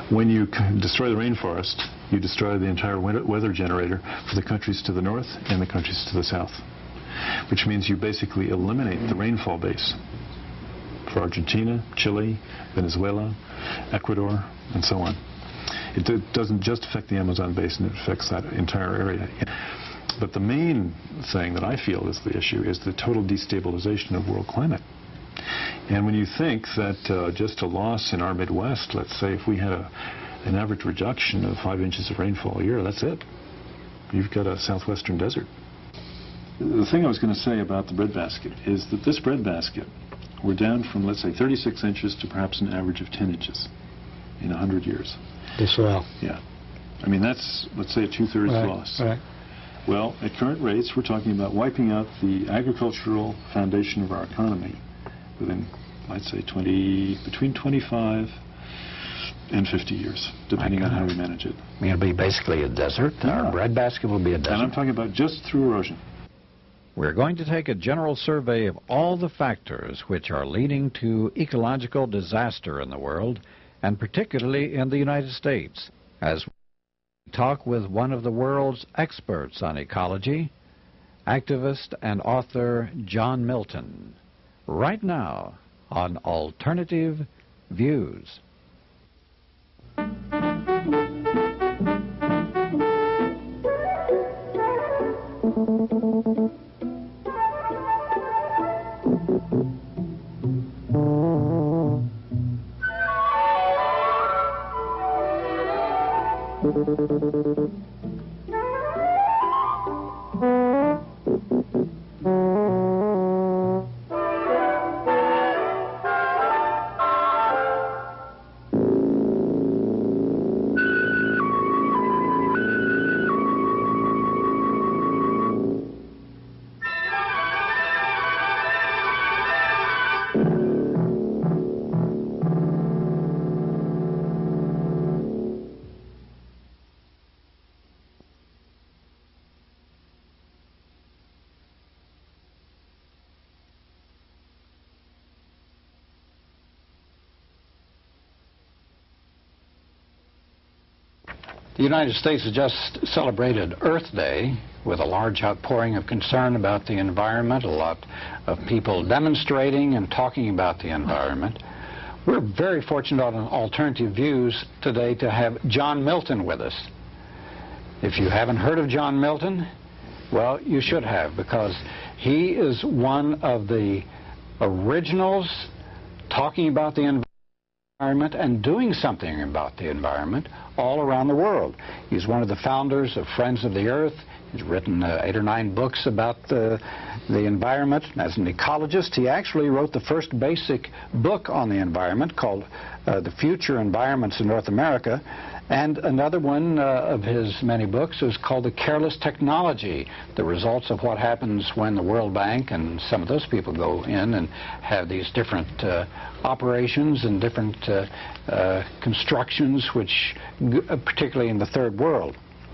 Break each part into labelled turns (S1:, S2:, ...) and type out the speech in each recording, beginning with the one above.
S1: When you destroy the rainforest, you destroy the entire weather generator for the countries to the north and the countries to the south, which means you basically eliminate the rainfall base for Argentina, Chile, Venezuela, Ecuador, and so on. It doesn't just affect the Amazon basin, it affects that entire area. But the main thing that I feel is the issue is the total destabilization of world climate. And when you think that just a loss in our Midwest, let's say if we had an average reduction of 5 inches of rainfall a year, that's it. You've got a southwestern desert. The thing I was going to say about the breadbasket is that this breadbasket, we're down from, let's say, 36 inches to perhaps an average of 10 inches in 100 years.
S2: The soil.
S1: Yeah. I mean, that's, let's say, a two-thirds loss.
S2: Right.
S1: Well, at current rates, we're talking about wiping out the agricultural foundation of our economy within, I'd say, between 25 and 50 years, depending on how we manage it.
S2: It'll be basically a desert.
S1: Yeah.
S2: Our breadbasket will be a desert.
S1: And I'm talking about just through erosion.
S3: We're going to take a general survey of all the factors which are leading to ecological disaster in the world, and particularly in the United States, as we talk with one of the world's experts on ecology, activist and author John Milton, right now on Alternative Views.
S2: The United States has just celebrated Earth Day with a large outpouring of concern about the environment, a lot of people demonstrating and talking about the environment. We're very fortunate on Alternative Views today to have John Milton with us. If you haven't heard of John Milton, well, you should have, because he is one of the originals talking about the environment and doing something about the environment all around the world. He's one of the founders of Friends of the Earth. He's written 8 or 9 books about the environment. As an ecologist, he actually wrote the first basic book on the environment called The Future Environments in North America. And another one of his many books is called The Careless Technology, the results of what happens when the World Bank and some of those people go in and have these different operations and different constructions, which particularly in the third world.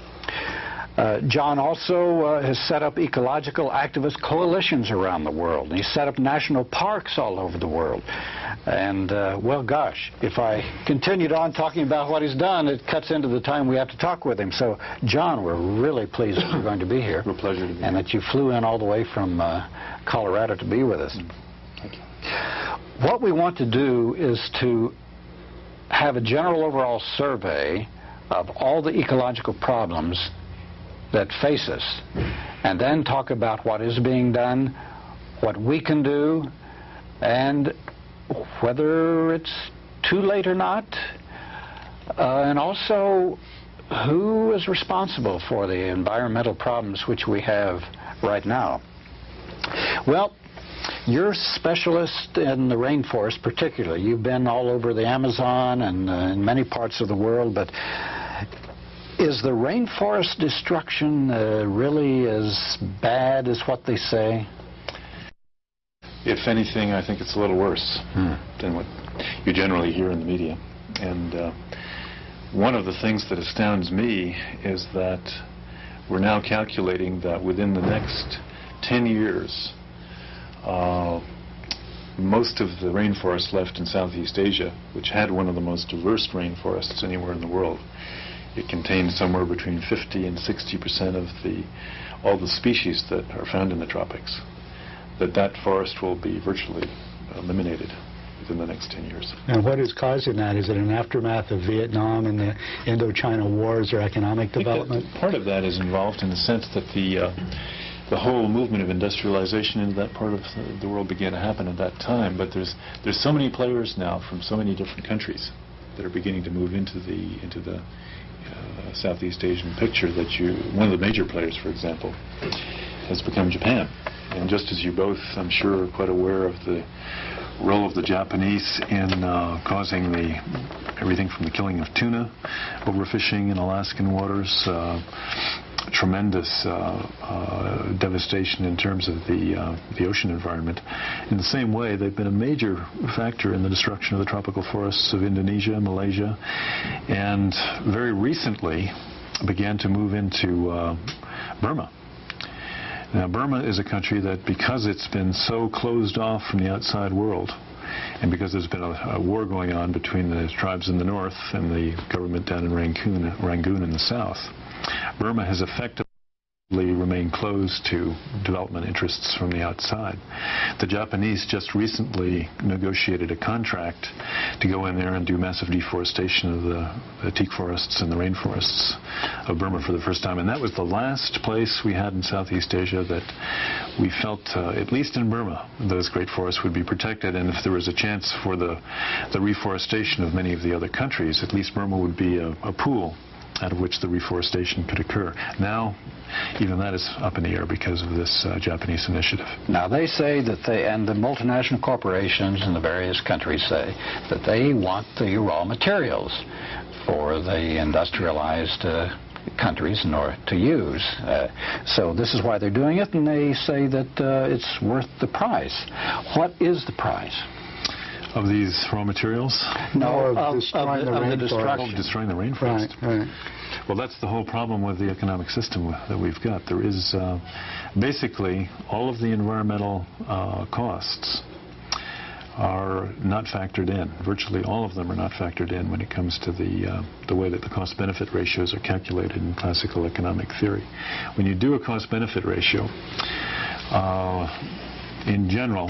S2: John also has set up ecological activist coalitions around the world. And he's set up national parks all over the world. And, well, gosh, if I continued on talking about what he's done, it cuts into the time we have to talk with him. So, John, we're really pleased that you're going to be here.
S1: Real pleasure to be here.
S2: And that you flew in all the way from Colorado to be with us.
S1: Thank you.
S2: What we want to do is to have a general overall survey of all the ecological problems that face us, and then talk about what is being done, what we can do, and whether it's too late or not, and also who is responsible for the environmental problems which we have right now. Well, you're a specialist in the rainforest particularly. You've been all over the Amazon and in many parts of the world, but is the rainforest destruction really as bad as what they say?
S1: If anything, I think it's a little worse than what you generally hear in the media. And one of the things that astounds me is that we're now calculating that within the next 10 years, most of the rainforest left in Southeast Asia, which had one of the most diverse rainforests anywhere in the world, it contained somewhere between 50 and 60% of all the species that are found in the tropics, that forest will be virtually eliminated within the next 10 years.
S4: And what is causing that? Is it an aftermath of Vietnam and the Indochina wars or economic development?
S1: Part of that is involved in the sense that the whole movement of industrialization in that part of the world began to happen at that time. But there's so many players now from so many different countries that are beginning to move into the Southeast Asian picture that one of the major players, for example, has become Japan. And just as you both, I'm sure, are quite aware of the role of the Japanese in causing everything from the killing of tuna, overfishing in Alaskan waters, tremendous devastation in terms of the ocean environment. In the same way, they've been a major factor in the destruction of the tropical forests of Indonesia, Malaysia, and very recently began to move into Burma. Now, Burma is a country that, because it's been so closed off from the outside world, and because there's been a war going on between the tribes in the north and the government down in Rangoon in the south, Burma has effectively remained closed to development interests from the outside. The Japanese just recently negotiated a contract to go in there and do massive deforestation of the teak forests and the rainforests of Burma for the first time. And that was the last place we had in Southeast Asia that we felt, at least in Burma, those great forests would be protected. And if there was a chance for the reforestation of many of the other countries, at least Burma would be a pool out of which the reforestation could occur. Now, even that is up in the air because of this Japanese initiative.
S2: Now, they say that and the multinational corporations in the various countries say that they want the raw materials for the industrialized countries in order to use. So this is why they're doing it, and they say that it's worth the price. What is the price?
S1: Of these raw materials?
S4: No, of destroying the rainforest.
S1: Destroying the rainforest.
S4: Right.
S1: Well, that's the whole problem with the economic system that we've got. There is basically all of the environmental costs are not factored in. Virtually all of them are not factored in when it comes to the way that the cost-benefit ratios are calculated in classical economic theory. When you do a cost-benefit ratio, in general,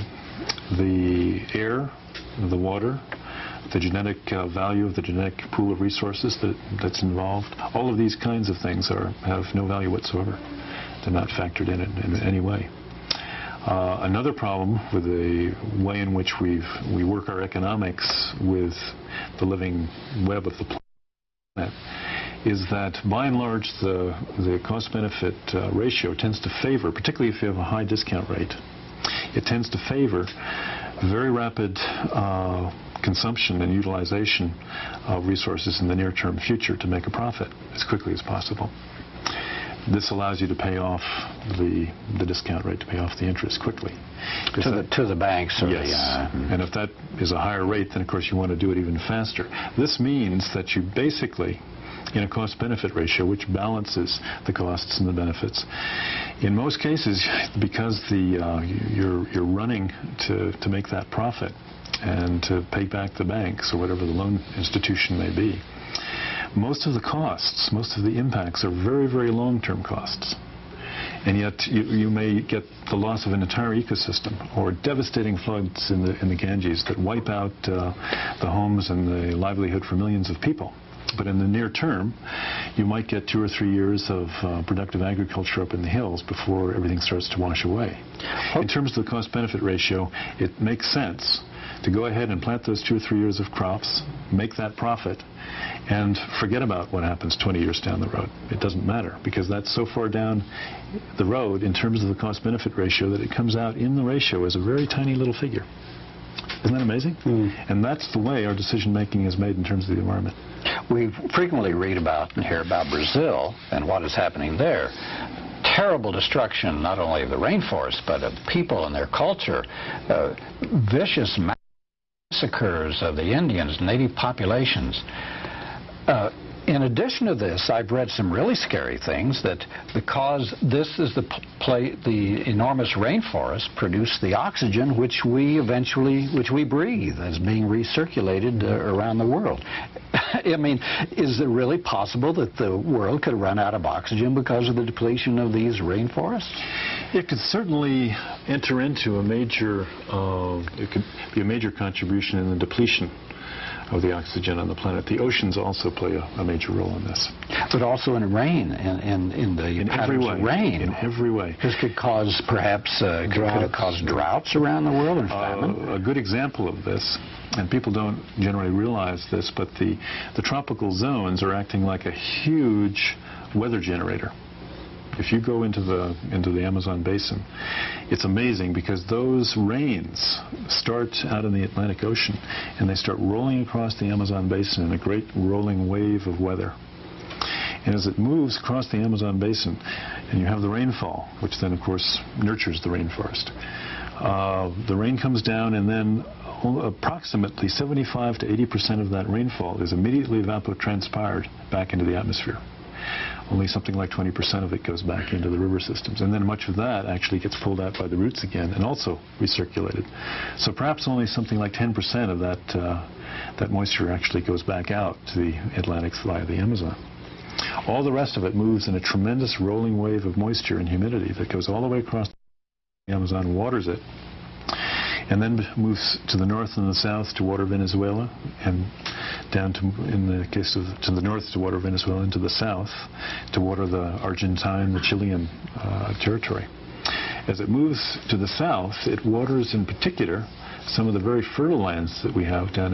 S1: the air, the water, the genetic value of the genetic pool of resources that's involved, all of these kinds of things have no value whatsoever. They're not factored in any way. Another problem with the way in which we work our economics with the living web of the planet is that, by and large, the cost-benefit ratio tends to favor, particularly if you have a high discount rate, it tends to favor very rapid consumption and utilization of resources in the near-term future to make a profit as quickly as possible. This allows you to pay off the discount rate, to pay off the interest quickly.
S2: To the banks. Or
S1: yes. And if that is a higher rate, then of course you want to do it even faster. This means that you basically, in a cost-benefit ratio, which balances the costs and the benefits, in most cases, because you're running to make that profit and to pay back the banks or whatever the loan institution may be, most of the costs, most of the impacts are very, very long-term costs. And yet you may get the loss of an entire ecosystem or devastating floods in the Ganges that wipe out the homes and the livelihood for millions of people. But in the near term, you might get 2 or 3 years of productive agriculture up in the hills before everything starts to wash away. In terms of the cost-benefit ratio, it makes sense to go ahead and plant those 2 or 3 years of crops, make that profit, and forget about what happens 20 years down the road. It doesn't matter, because that's so far down the road in terms of the cost-benefit ratio that it comes out in the ratio as a very tiny little figure. Isn't that amazing? And that's the way our decision-making is made in terms of the environment.
S2: We frequently read about and hear about Brazil and what is happening there. Terrible destruction, not only of the rainforest, but of people and their culture. Vicious massacres of the Indians, native populations. In addition to this, I've read some really scary things that because this is the enormous rainforest produce the oxygen which we breathe as being recirculated around the world. I mean, is it really possible that the world could run out of oxygen because of the depletion of these rainforests?
S1: It could certainly enter into a major, it could be a major contribution in the depletion of the oxygen on the planet. The oceans also play a major role in this.
S2: But also in rain, in
S1: every way.
S2: Rain.
S1: In every way.
S2: This could cause perhaps droughts around the world and famine.
S1: A good example of this, and people don't generally realize this, but the tropical zones are acting like a huge weather generator. If you go into the Amazon basin, it's amazing because those rains start out in the Atlantic Ocean and they start rolling across the Amazon basin in a great rolling wave of weather. And as it moves across the Amazon basin, and you have the rainfall, which then of course nurtures the rainforest, the rain comes down, and then approximately 75 to 80% of that rainfall is immediately evapotranspired back into the atmosphere. Only something like 20% of it goes back into the river systems. And then much of that actually gets pulled out by the roots again and also recirculated. So perhaps only something like 10% of that moisture actually goes back out to the Atlantic via the Amazon. All the rest of it moves in a tremendous rolling wave of moisture and humidity that goes all the way across the Amazon, waters it, and then moves to the north and the south to water Venezuela, and down to, in the case of, to the north to water Venezuela, and to the south to water the Argentine, the Chilean territory. As it moves to the south, it waters in particular some of the very fertile lands that we have down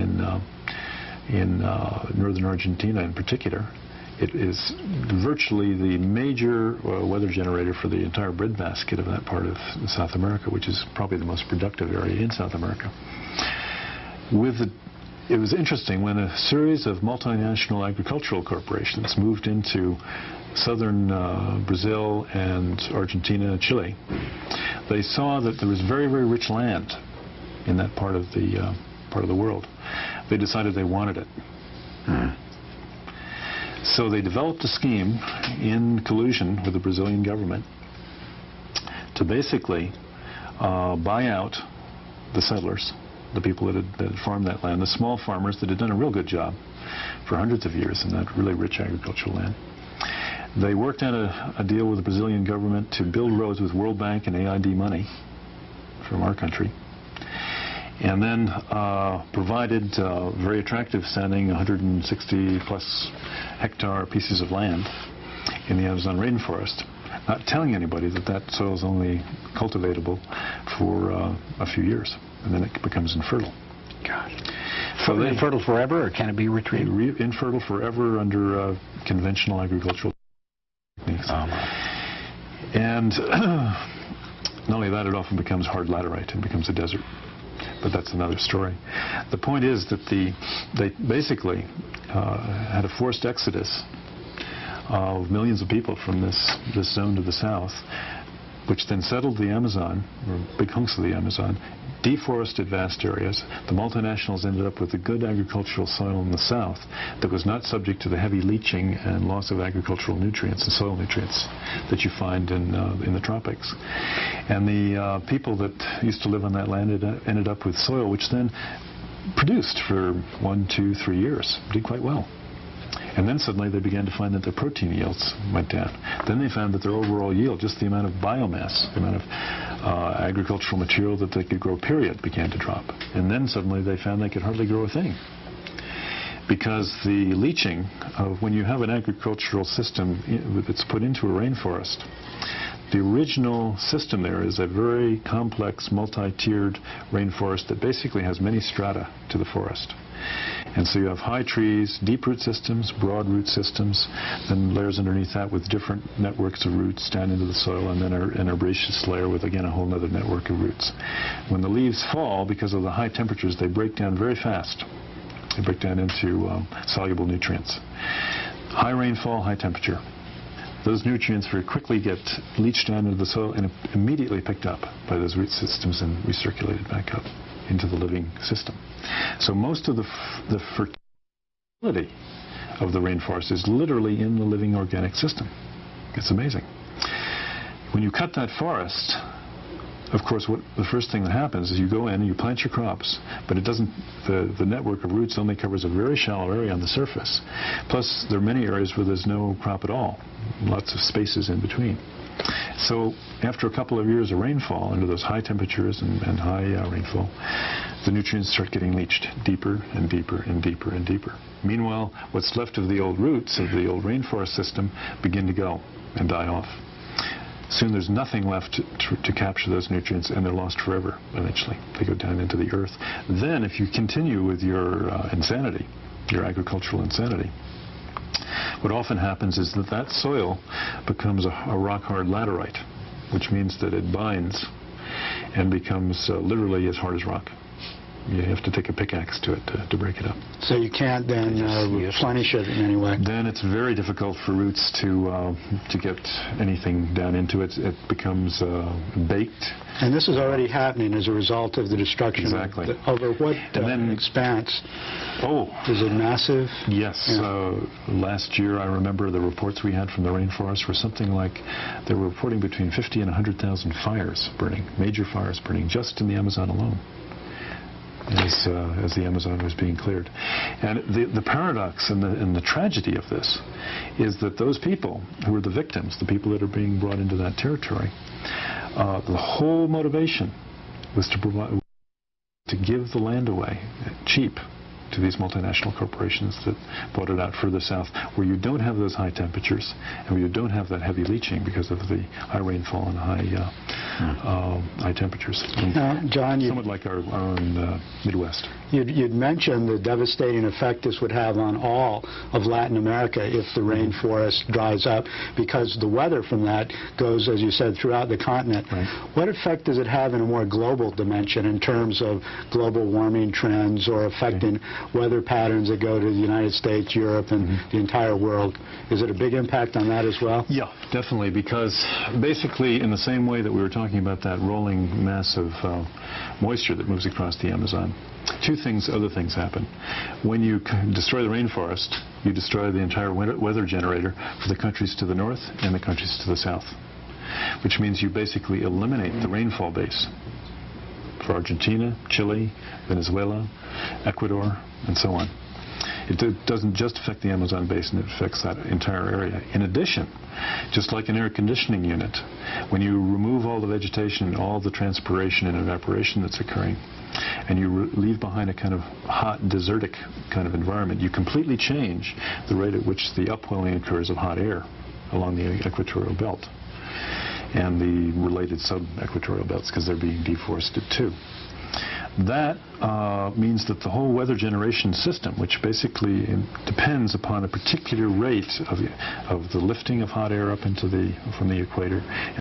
S1: in northern Argentina in particular. It is virtually the major weather generator for the entire breadbasket of that part of South America, which is probably the most productive area in South America. It was interesting when a series of multinational agricultural corporations moved into southern Brazil and Argentina and Chile. They saw that there was very, very rich land in that part of the world. They decided they wanted it. So they developed a scheme in collusion with the Brazilian government to basically buy out the settlers, the people that had farmed that land, the small farmers that had done a real good job for hundreds of years in that really rich agricultural land. They worked out a deal with the Brazilian government to build roads with World Bank and AID money from our country, and then provided very attractive sounding 160 plus hectare pieces of land in the Amazon rainforest, not telling anybody that that soil is only cultivatable for a few years, and then it becomes infertile.
S2: Gosh. So infertile forever, or can it be retrieved?
S1: Infertile forever under conventional agricultural techniques. And not only that, it often becomes hard laterite and becomes a desert. But that's another story. The point is that they basically had a forced exodus of millions of people from this zone to the south, which then settled the Amazon, or big hunks of the Amazon, deforested vast areas. The multinationals ended up with a good agricultural soil in the south that was not subject to the heavy leaching and loss of agricultural nutrients and soil nutrients that you find in the tropics. And the people that used to live on that land ended up with soil which then produced for 1, 2, 3 years, did quite well. And then suddenly they began to find that their protein yields went down. Then they found that their overall yield, just the amount of biomass, the amount of agricultural material that they could grow, period, began to drop. And then suddenly they found they could hardly grow a thing. Because the leaching of, when you have an agricultural system that's put into a rainforest, the original system there is a very complex, multi-tiered rainforest that basically has many strata to the forest. And so you have high trees, deep root systems, broad root systems, then layers underneath that with different networks of roots down into the soil, and then an herbaceous layer with, again, a whole other network of roots. When the leaves fall, because of the high temperatures, they break down very fast. They break down into soluble nutrients. High rainfall, high temperature. Those nutrients very quickly get leached down into the soil and immediately picked up by those root systems and recirculated back up into the living system. So most of the fertility of the rainforest is literally in the living organic system. It's amazing. When you cut that forest, of course, the first thing that happens is you go in and you plant your crops, but it doesn't. The network of roots only covers a very shallow area on the surface. Plus, there are many areas where there's no crop at all, lots of spaces in between. So, after a couple of years of rainfall, under those high temperatures and high rainfall, the nutrients start getting leached deeper and deeper and deeper and deeper. Meanwhile, what's left of the old roots of the old rainforest system begin to go and die off. Soon there's nothing left to capture those nutrients, and they're lost forever eventually. They go down into the earth. Then if you continue with your insanity, your agricultural insanity, what often happens is that soil becomes a rock-hard laterite, which means that it binds and becomes literally as hard as rock. You have to take a pickaxe to it to break it up.
S4: So you can't then replenish it in any way?
S1: Then it's very difficult for roots to get anything down into it. It becomes baked.
S4: And this is already happening as a result of the destruction.
S1: Exactly.
S4: Over what expanse?
S1: Oh.
S4: Is it massive?
S1: Yes. Yeah. Last year, I remember the reports we had from the rainforest were something like they were reporting between 50 and 100,000 fires burning, major fires burning, just in the Amazon alone, as the Amazon was being cleared. And the paradox and the tragedy of this is that those people who are the victims, the people that are being brought into that territory, the whole motivation was to give the land away cheap to these multinational corporations that bought it out further south, where you don't have those high temperatures and where you don't have that heavy leaching because of the high rainfall and high temperatures.
S4: Now, John,
S1: somewhat like our own Midwest.
S4: You'd mentioned the devastating effect this would have on all of Latin America if the rainforest dries up, because the weather from that goes, as you said, throughout the continent.
S1: Right.
S4: What effect does it have in a more global dimension in terms of global warming trends or affecting weather patterns that go to the United States, Europe, and the entire world? Is it a big impact on that as well?
S1: Yeah, definitely, because basically in the same way that we were talking about that rolling mass of moisture that moves across the Amazon, other things happen. When you destroy the rainforest, you destroy the entire weather generator for the countries to the north and the countries to the south, which means you basically eliminate the rainfall base for Argentina, Chile, Venezuela, Ecuador, and so on. It doesn't just affect the Amazon basin, it affects that entire area. In addition, just like an air conditioning unit, when you remove all the vegetation, all the transpiration and evaporation that's occurring, and you leave behind a kind of hot, desertic kind of environment, you completely change the rate at which the upwelling occurs of hot air along the equatorial belt and the related sub-equatorial belts, because they're being deforested too. That means that the whole weather generation system, which basically depends upon a particular rate of the lifting of hot air up from the equator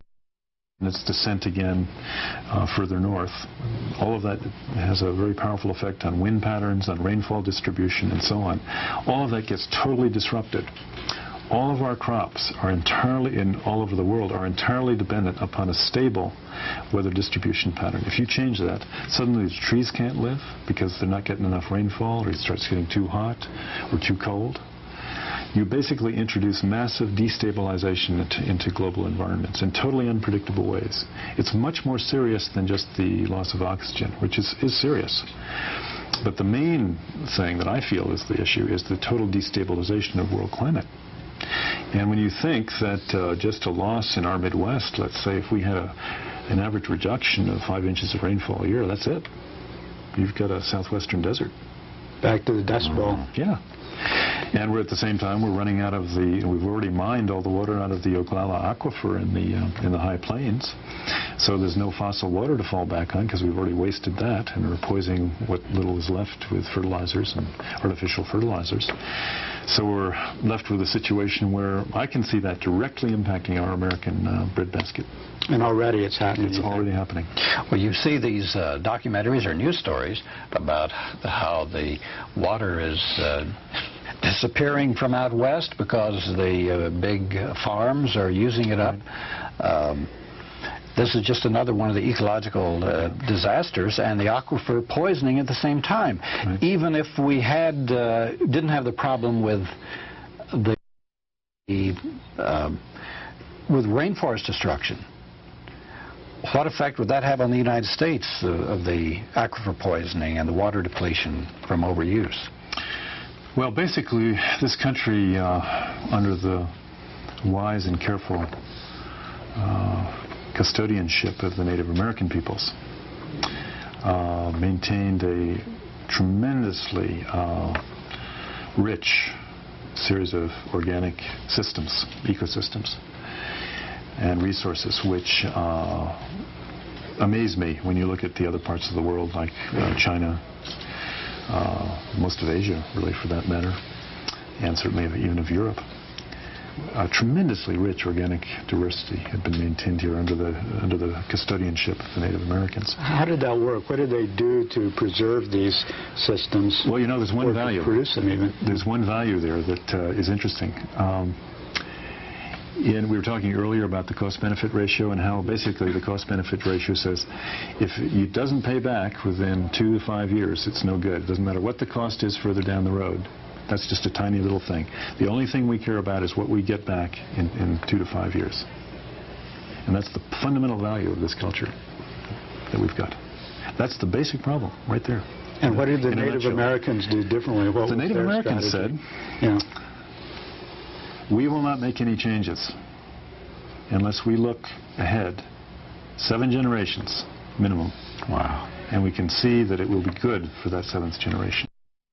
S1: and its descent again further north, all of that has a very powerful effect on wind patterns, on rainfall distribution, and so on. All of that gets totally disrupted. All of our crops are all over the world are entirely dependent upon a stable weather distribution pattern. If you change that, suddenly the trees can't live because they're not getting enough rainfall, or it starts getting too hot or too cold. You basically introduce massive destabilization into global environments in totally unpredictable ways. It's much more serious than just the loss of oxygen, which is serious. But the main thing that I feel is the issue is the total destabilization of world climate. And when you think that just a loss in our Midwest, let's say if we had an average reduction of 5 inches of rainfall a year, that's it. You've got a southwestern desert.
S4: Back to the Dust Bowl.
S1: Yeah. And at the same time, we're running out of we've already mined all the water out of the Oglala aquifer in the high plains. So there's no fossil water to fall back on because we've already wasted that, and we're poisoning what little is left with fertilizers and artificial fertilizers. So we're left with a situation where I can see that directly impacting our American breadbasket.
S4: And already it's happening.
S1: It's already happening.
S2: Well, you see these documentaries or news stories about how the water is disappearing from out west because the big farms are using it up. This is just another one of the ecological disasters and the aquifer poisoning at the same time.
S1: Right.
S2: Even if we had didn't have the problem with with rainforest destruction, what effect would that have on the United States of the aquifer poisoning and the water depletion from overuse?
S1: Well, basically, this country, under the wise and careful custodianship of the Native American peoples, maintained a tremendously rich series of organic systems, ecosystems, and resources, which amaze me when you look at the other parts of the world, like China, most of Asia, really, for that matter, and certainly even of Europe. A tremendously rich organic diversity had been maintained here under the custodianship of the Native Americans.
S4: How did that work? What did they do to preserve these systems?
S1: Well, you know, there's one value.
S4: Produce them even.
S1: There's one value there that is interesting. We were talking earlier about the cost-benefit ratio and how basically the cost-benefit ratio says if it doesn't pay back within 2 to 5 years, it's no good. It doesn't matter what the cost is further down the road. That's just a tiny little thing. The only thing we care about is what we get back in 2 to 5 years. And that's the fundamental value of this culture that we've got. That's the basic problem right there.
S4: And what did the Native Americans do differently? What
S1: the Native Americans said, we will not make any changes unless we look ahead 7 generations minimum.
S2: Wow.
S1: And we can see that it will be good for that 7th generation.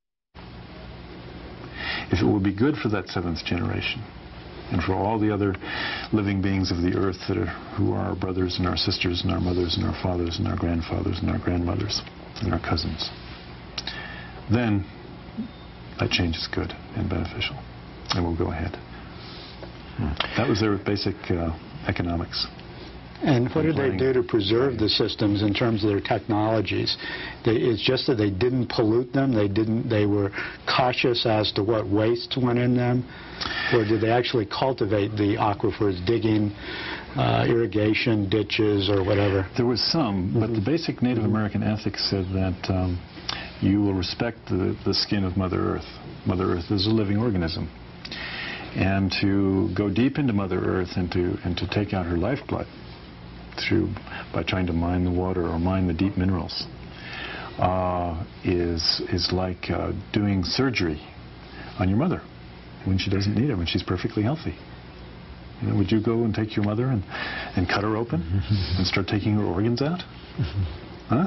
S1: If it will be good for that 7th generation and for all the other living beings of the earth who are our brothers and our sisters and our mothers and our fathers and our grandfathers and our grandmothers and our cousins, then that change is good and beneficial, and we'll go ahead. That was their basic economics.
S4: And what did they do to preserve the systems in terms of their technologies? It's just that they didn't pollute them. They were cautious as to what waste went in them, or did they actually cultivate the aquifers, digging irrigation ditches or whatever?
S1: There was some, but the basic Native American ethics said that you will respect the skin of Mother Earth. Mother Earth is a living organism, and to go deep into Mother Earth and to take out her lifeblood by trying to mine the water or mine the deep minerals is like doing surgery on your mother when she doesn't need it, when she's perfectly healthy. You know, would you go and take your mother and cut her open and start taking her organs out? Huh?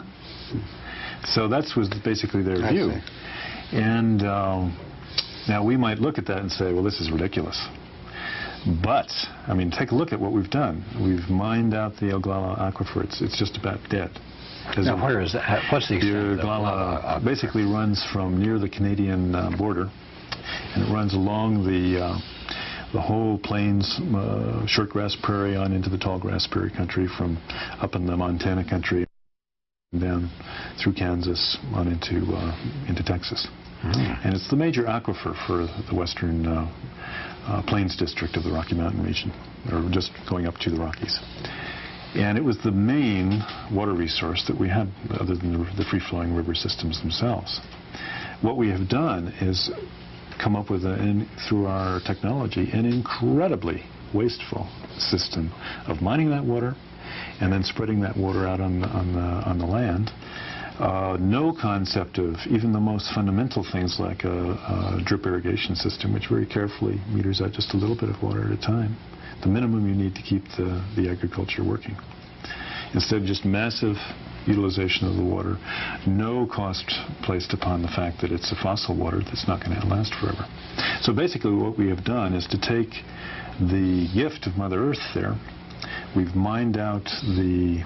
S1: So that was basically their view. And now we might look at that and say, well, this is ridiculous. But, I mean, take a look at what we've done. We've mined out the Oglala aquifer. It's just about dead.
S2: Now, where is that? What's the extent of
S1: the Oglala basically runs from near the Canadian border, and it runs along the whole plains, shortgrass prairie on into the tallgrass prairie country, from up in the Montana country down through Kansas on into Texas. And it's the major aquifer for the western Plains district of the Rocky Mountain region, or just going up to the Rockies. And it was the main water resource that we had, other than the free-flowing river systems themselves. What we have done is come up with, through our technology, an incredibly wasteful system of mining that water and then spreading that water out on the land. No concept of even the most fundamental things like a drip irrigation system, which very carefully meters out just a little bit of water at a time, the minimum you need to keep the agriculture working. Instead of just massive utilization of the water, no cost placed upon the fact that it's a fossil water that's not going to last forever. So basically what we have done is to take the gift of Mother Earth there. We've mined out the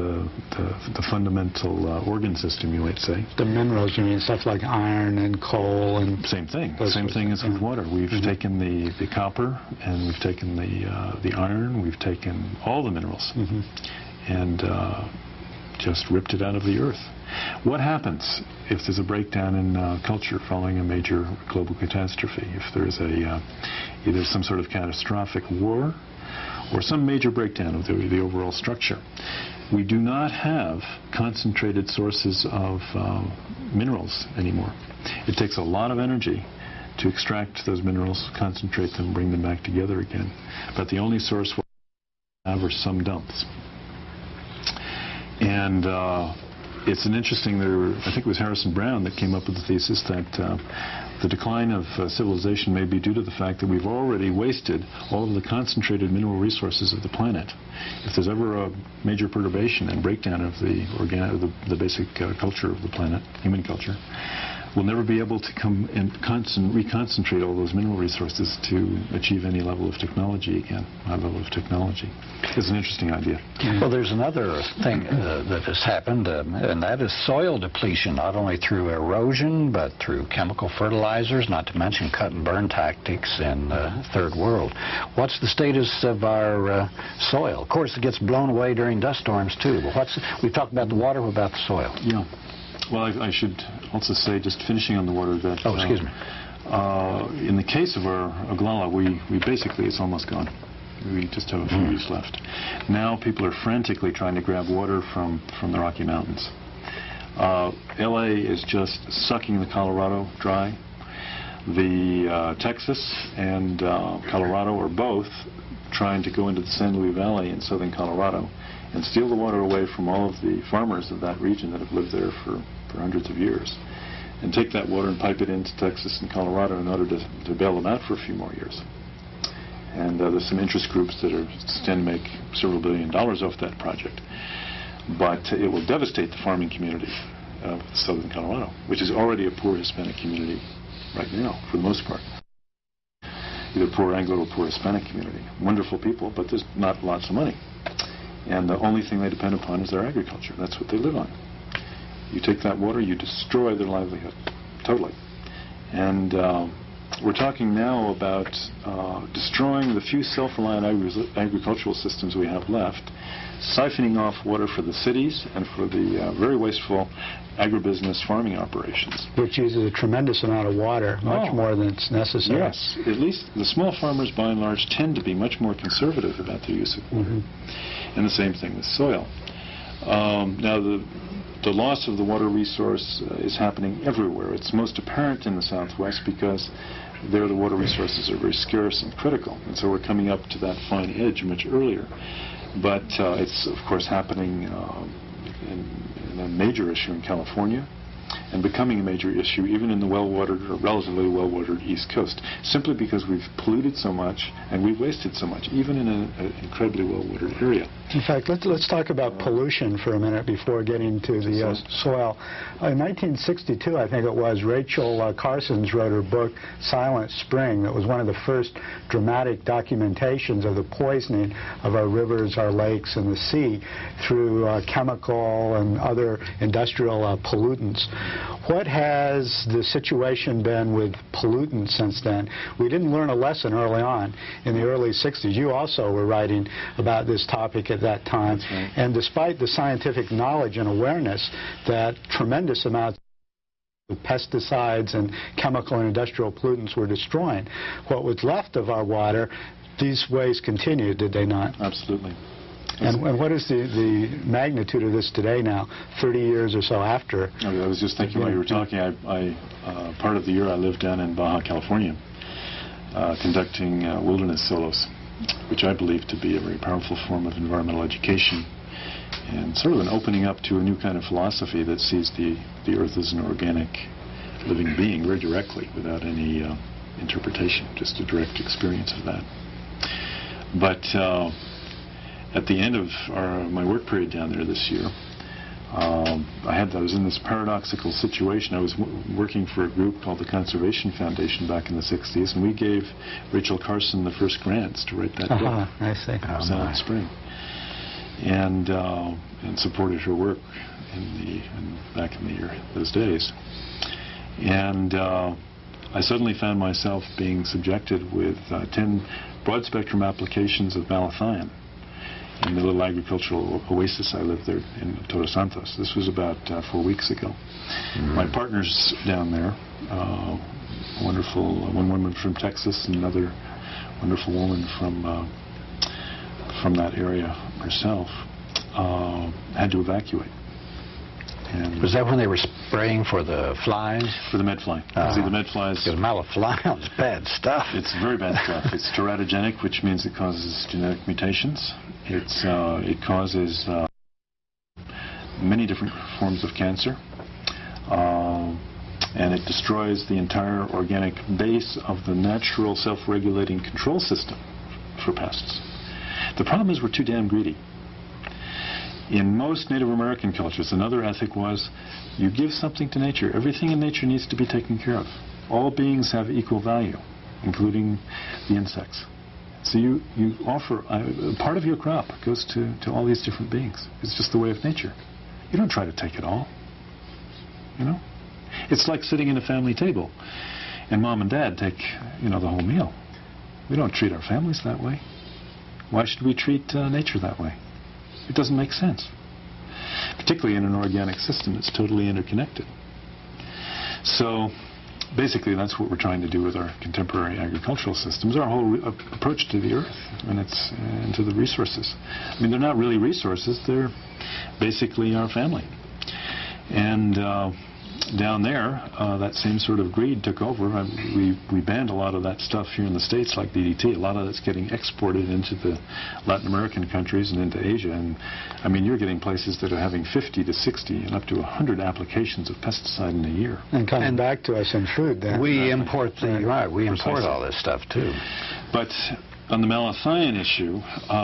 S1: fundamental organ system, you might say.
S4: The minerals, you mean, stuff like iron and coal and...
S1: Same thing. Same thing as with water. We've taken the copper, and we've taken the iron, we've taken all the minerals, and just ripped it out of the earth. What happens if there's a breakdown in culture following a major global catastrophe? If there's either some sort of catastrophic war, or some major breakdown of the overall structure. We do not have concentrated sources of minerals anymore. It takes a lot of energy to extract those minerals, concentrate them, bring them back together again. But the only source we have are some dumps. And it's an interesting, I think it was Harrison Brown that came up with the thesis that the decline of civilization may be due to the fact that we've already wasted all of the concentrated mineral resources of the planet. If there's ever a major perturbation and breakdown of the basic culture of the planet, human culture, we'll never be able to come and reconcentrate all those mineral resources to achieve any level of technology again, high level of technology. It's an interesting idea.
S2: Well, there's another thing that has happened, and that is soil depletion, not only through erosion, but through chemical fertilizers, not to mention cut and burn tactics in the third world. What's the status of our soil? Of course, it gets blown away during dust storms, too. But we've talked about the water, what about the soil?
S1: Yeah. Well, I should also say, just finishing on the water, that
S2: oh, excuse me.
S1: In the case of our Oglala, we basically, it's almost gone. We just have a few weeks left. Now people are frantically trying to grab water from the Rocky Mountains. LA is just sucking the Colorado dry. The Texas and Colorado are both trying to go into the San Luis Valley in southern Colorado and steal the water away from all of the farmers of that region that have lived there for hundreds of years, and take that water and pipe it into Texas and Colorado in order to bail them out for a few more years. And there's some interest groups that stand to make several $1 billion off that project. But it will devastate the farming community of southern Colorado, which is already a poor Hispanic community right now, for the most part. Either poor Anglo or poor Hispanic community. Wonderful people, but there's not lots of money. And the only thing they depend upon is their agriculture. That's what they live on. You take that water, you destroy their livelihood, totally. And we're talking now about destroying the few self-reliant agricultural systems we have left, siphoning off water for the cities and for the very wasteful agribusiness farming operations.
S4: Which uses a tremendous amount of water, much more than it's necessary.
S1: Yes, at least the small farmers, by and large, tend to be much more conservative about their use of water. And the same thing with soil. Now, the loss of the water resource is happening everywhere. It's most apparent in the Southwest because there the water resources are very scarce and critical, and so we're coming up to that fine edge much earlier. But it's, of course, happening in a major issue in California, and becoming a major issue even in the well-watered or relatively well-watered East Coast, simply because we've polluted so much and we've wasted so much, even in an incredibly well-watered area.
S4: In fact, let's talk about pollution for a minute before getting to the soil. In 1962, I think it was, Rachel Carson wrote her book, Silent Spring, that was one of the first dramatic documentations of the poisoning of our rivers, our lakes, and the sea through chemical and other industrial pollutants. What has the situation been with pollutants since then? We didn't learn a lesson early on in the early 60s. You also were writing about this topic at that time.
S1: That's right.
S4: And despite the scientific knowledge and awareness that tremendous amounts of pesticides and chemical and industrial pollutants were destroying, what was left of our water, these ways continued, did they not?
S1: Absolutely.
S4: And what is the magnitude of this today now, 30 years or so after?
S1: I was just thinking while you were talking, part of the year I lived down in Baja California, conducting wilderness solos, which I believe to be a very powerful form of environmental education, and sort of an opening up to a new kind of philosophy that sees the earth as an organic living being very directly, without any interpretation, just a direct experience of that. But at the end of my work period down there this year, I was in this paradoxical situation. I was working for a group called the Conservation Foundation back in the 60s, and we gave Rachel Carson the first grants to write that book,
S4: I see.
S1: Silent Spring, and supported her work back in those days. And I suddenly found myself being subjected with 10 broad-spectrum applications of malathion in the little agricultural oasis I lived there in Todos Santos. This was about 4 weeks ago. My partners down there, one woman from Texas and another wonderful woman from from that area herself had to evacuate. And
S2: Was that when they were spraying for the flies?
S1: for the medfly. See, the medflies,
S2: Because malaflion is bad stuff.
S1: it's very bad stuff. It's teratogenic, which means it causes genetic mutations. It causes many different forms of cancer. And it destroys the entire organic base of the natural self-regulating control system for pests. The problem is we're too damn greedy. In most Native American cultures, another ethic was you give something to nature. Everything in nature needs to be taken care of. All beings have equal value, including the insects. So you offer, part of your crop goes to all these different beings. It's just the way of nature. You don't try to take it all, you know? It's like sitting at a family table and mom and dad take, the whole meal. We don't treat our families that way. Why should we treat nature that way? It doesn't make sense. Particularly in an organic system that's totally interconnected. So basically that's what we're trying to do with our contemporary agricultural systems, our whole approach to the earth and to the resources. I mean, they're not really resources, they're basically our family. And down there, that same sort of greed took over. We banned a lot of that stuff here in the States, like DDT. A lot of that's getting exported into the Latin American countries and into Asia. And I mean, you're getting places that are having 50 to 60 and up to 100 applications of pesticide in a year.
S4: And coming back to us in food, then.
S2: We import we import all this stuff too.
S1: But on the malathion issue,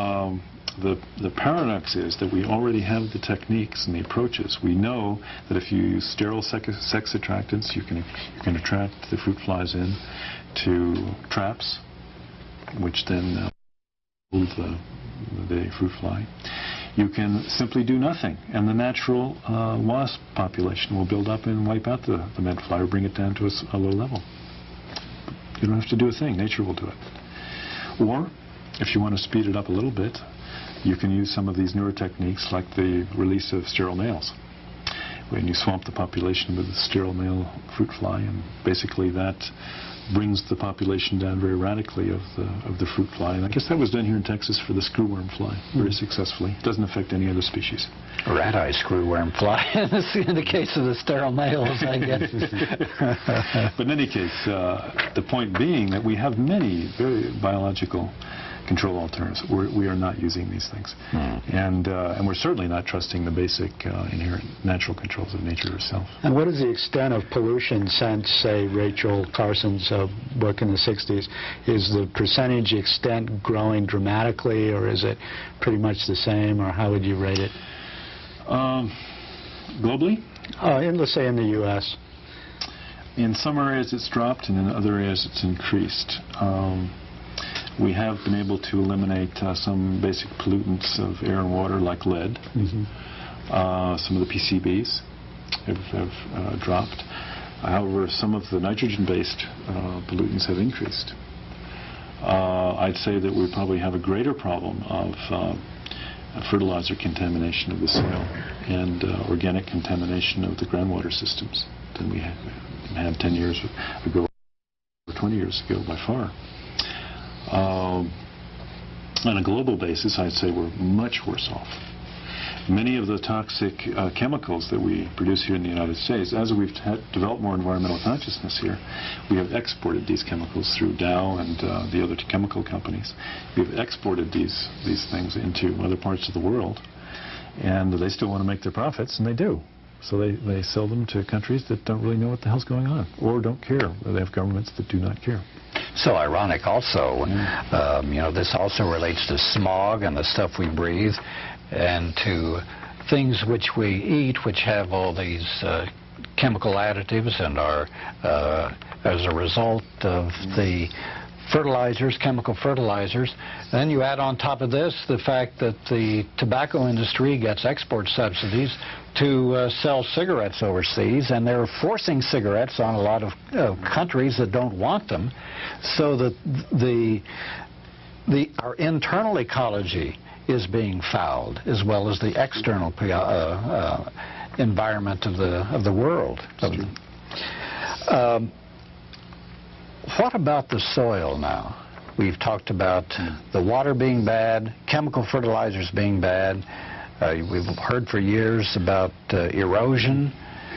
S1: the paradox is that we already have the techniques and the approaches. We know that if you use sterile sex attractants, you can attract the fruit flies in to traps, which then move the fruit fly. You can simply do nothing, and the natural wasp population will build up and wipe out the medfly or bring it down to a low level. You don't have to do a thing. Nature will do it. Or, if you want to speed it up a little bit, you can use some of these newer techniques like the release of sterile males. When you swamp the population with a sterile male fruit fly, and basically that brings the population down very radically of the fruit fly. And I guess that was done here in Texas for the screwworm fly very successfully. It doesn't affect any other species.
S2: Rat-eye screwworm fly in the case of the sterile males, I guess.
S1: But in any case, the point being that we have many very biological control alternatives. We are not using these things. And we're certainly not trusting the basic inherent natural controls of nature herself.
S4: And what is the extent of pollution since, say, Rachel Carson's book in the 60s? Is the percentage extent growing dramatically, or is it pretty much the same, or how would you rate it?
S1: Globally?
S4: Let's say in the U.S.
S1: In some areas it's dropped, and in other areas it's increased. We have been able to eliminate some basic pollutants of air and water, like lead. Some of the PCBs have dropped. However, some of the nitrogen-based pollutants have increased. I'd say that we probably have a greater problem of fertilizer contamination of the soil and organic contamination of the groundwater systems than we had 10 years ago or 20 years ago by far. On a global basis, I'd say we're much worse off. Many of the toxic chemicals that we produce here in the United States, as we've developed more environmental consciousness here, we have exported these chemicals through Dow and the other chemical companies. We've exported these things into other parts of the world, and they still want to make their profits, and they do. So they sell them to countries that don't really know what the hell's going on, or don't care. They have governments that do not care.
S2: So ironic also, this also relates to smog and the stuff we breathe, and to things which we eat, which have all these chemical additives and are as a result of the fertilizers, chemical fertilizers. Then you add on top of this the fact that the tobacco industry gets export subsidies to sell cigarettes overseas, and they're forcing cigarettes on a lot of countries that don't want them, so that our internal ecology is being fouled, as well as the external environment of the world. What about the soil now? We've talked about the water being bad, chemical fertilizers being bad. We've heard for years about erosion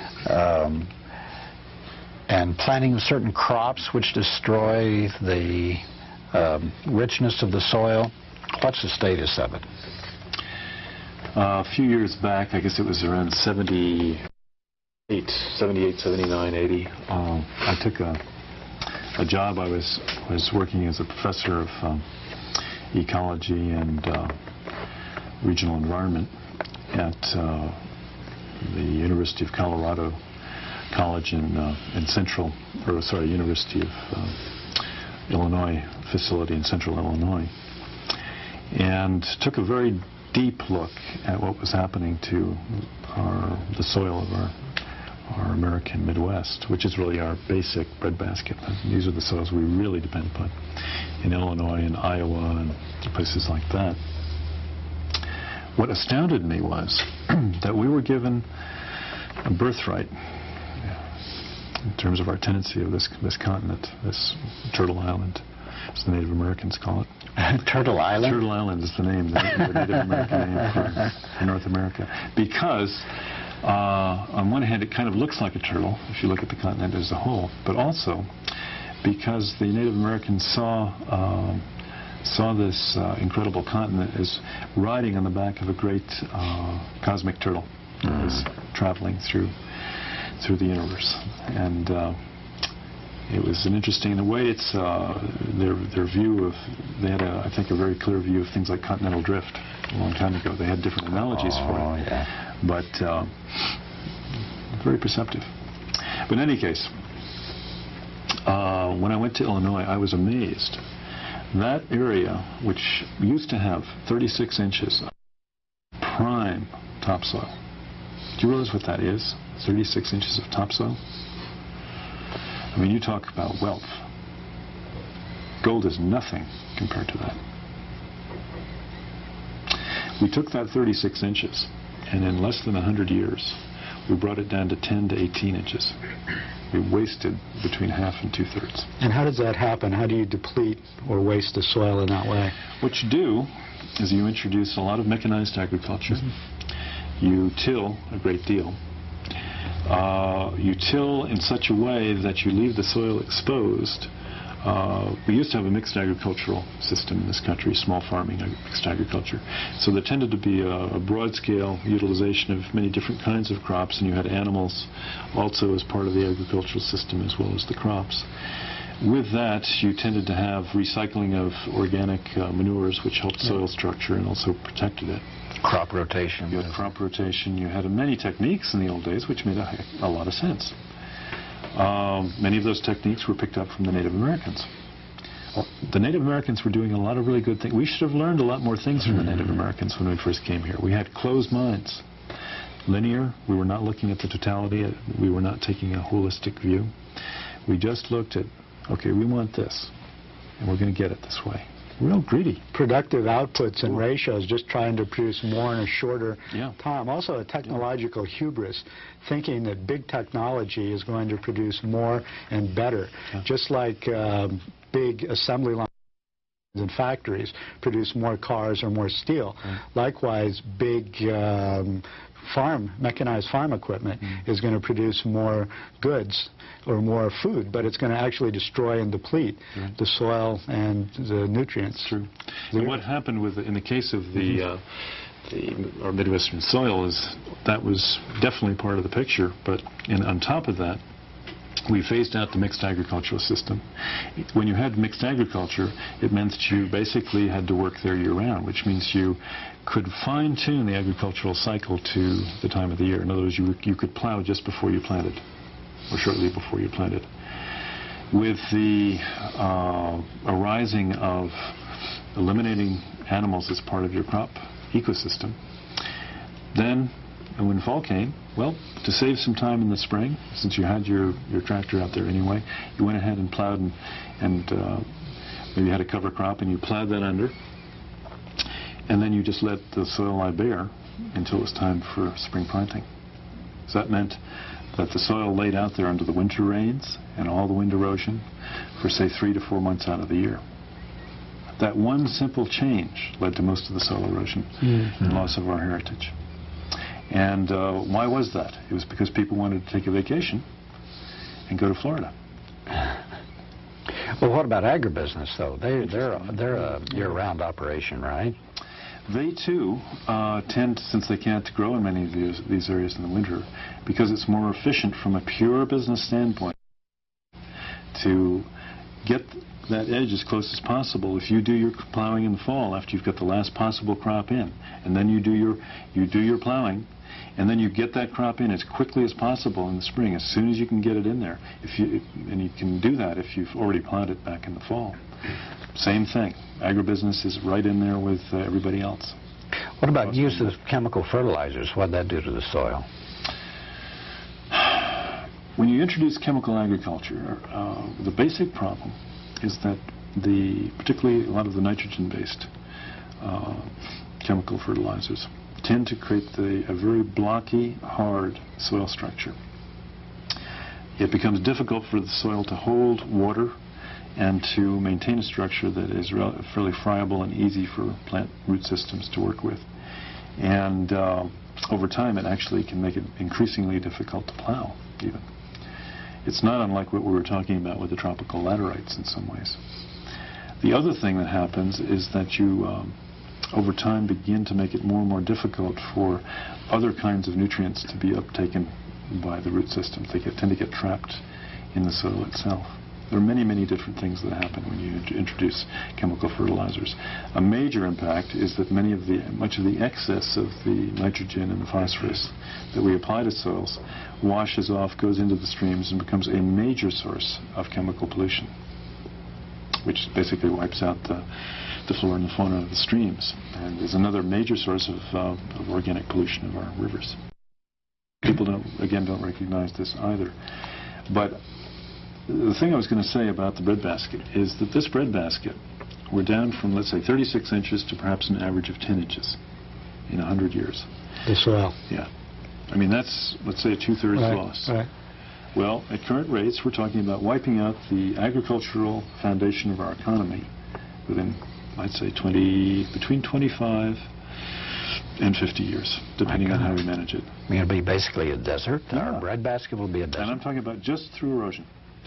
S2: and planting certain crops which destroy the richness of the soil. What's the status of it?
S1: A few years back, I guess it was around 78, 79, 80, I took a job. I was working as a professor of ecology and regional environment at the University of Colorado College in University of Illinois facility in central Illinois, and took a very deep look at what was happening to the soil of our American Midwest, which is really our basic breadbasket. These are the soils we really depend upon in Illinois and Iowa and places like that. What astounded me was that we were given a birthright in terms of our tenancy of this continent, this Turtle Island, as the Native Americans call it.
S2: Turtle Island?
S1: Turtle Island is the name, the Native American name for North America. Because on one hand it kind of looks like a turtle if you look at the continent as a whole, but also because the Native Americans saw this incredible continent as riding on the back of a great cosmic turtle that was traveling through the universe. And it was an interesting, in a way, it's their view of, they had, I think, a very clear view of things like continental drift a long time ago. They had different analogies for it,
S2: yeah.
S1: But very perceptive. But in any case, when I went to Illinois, I was amazed. That area, which used to have 36 inches of prime topsoil, do you realize what that is? 36 inches of topsoil? I mean, you talk about wealth. Gold is nothing compared to that. We took that 36 inches, and in less than 100 years, we brought it down to 10 to 18 inches. We wasted between half and two-thirds.
S4: And how does that happen? How do you deplete or waste the soil in that way?
S1: What you do is you introduce a lot of mechanized agriculture. You till a great deal. You till in such a way that you leave the soil exposed. We used to have a mixed agricultural system in this country, small farming, mixed agriculture. So there tended to be a broad-scale utilization of many different kinds of crops, and you had animals also as part of the agricultural system as well as the crops. With that, you tended to have recycling of organic manures, which helped soil structure and also protected it.
S2: Crop rotation.
S1: You had crop rotation. You had many techniques in the old days, which made a lot of sense. Many of those techniques were picked up from the Native Americans. Well, the Native Americans were doing a lot of really good things. We should have learned a lot more things from the Native Americans when we first came here. We had closed minds. Linear. We were not looking at the totality. We were not taking a holistic view. We just looked at, okay, we want this, and we're going to get it this way. Real greedy.
S4: Productive outputs and ratios, just trying to produce more in a shorter time. Also a technological hubris, thinking that big technology is going to produce more and better. Just like big assembly lines in factories produce more cars or more steel. Likewise, big mechanized farm equipment is going to produce more goods or more food, but it's going to actually destroy and deplete the soil and the nutrients.
S1: True. And what happened in the case of our Midwestern soil is that was definitely part of the picture, but on top of that, we phased out the mixed agricultural system. When you had mixed agriculture, it meant that you basically had to work there year-round, which means you could fine-tune the agricultural cycle to the time of the year. In other words, you could plow just before you planted, or shortly before you planted. With the arising of eliminating animals as part of your crop ecosystem, then when fall came, well, to save some time in the spring, since you had your tractor out there anyway, you went ahead and plowed and maybe had a cover crop and you plowed that under, and then you just let the soil lie bare until it was time for spring planting. So that meant that the soil laid out there under the winter rains and all the wind erosion for, say, 3 to 4 months out of the year. That one simple change led to most of the soil erosion and loss of our heritage. And why was that? It was because people wanted to take a vacation and go to Florida.
S2: Well, what about agribusiness, though? They're a year-round operation, right?
S1: They, too, tend, since they can't grow in many of these areas in the winter, because it's more efficient from a pure business standpoint to get that edge as close as possible. If you do your plowing in the fall after you've got the last possible crop in, and then you do your plowing, and then you get that crop in as quickly as possible in the spring, as soon as you can get it in there. And you can do that if you've already plowed it back in the fall. Same thing. Agribusiness is right in there with everybody else.
S2: What about use of chemical fertilizers? What does that do to the soil?
S1: When you introduce chemical agriculture, the basic problem is that particularly a lot of the nitrogen-based chemical fertilizers tend to create a very blocky, hard soil structure. It becomes difficult for the soil to hold water and to maintain a structure that is fairly friable and easy for plant root systems to work with. And over time, it actually can make it increasingly difficult to plow, even. It's not unlike what we were talking about with the tropical laterites in some ways. The other thing that happens is that you, over time, begin to make it more and more difficult for other kinds of nutrients to be uptaken by the root systems. They tend to get trapped in the soil itself. There are many, many different things that happen when you introduce chemical fertilizers. A major impact is that much of the excess of the nitrogen and the phosphorus that we apply to soils washes off, goes into the streams, and becomes a major source of chemical pollution, which basically wipes out the flora and the fauna of the streams, and is another major source of organic pollution of our rivers. People don't recognize this either. But the thing I was going to say about the breadbasket is that this breadbasket, we're down from, let's say, 36 inches to perhaps an average of 10 inches in 100 years.
S4: The soil.
S1: Yeah. I mean, that's, let's say, a two-thirds loss.
S4: Right.
S1: Well, at current rates, we're talking about wiping out the agricultural foundation of our economy within, I'd say, between 25 and 50 years, depending on how we manage it.
S2: I mean, it'll be basically a desert.
S1: Yeah.
S2: Our breadbasket will be a desert.
S1: And I'm talking about just through erosion.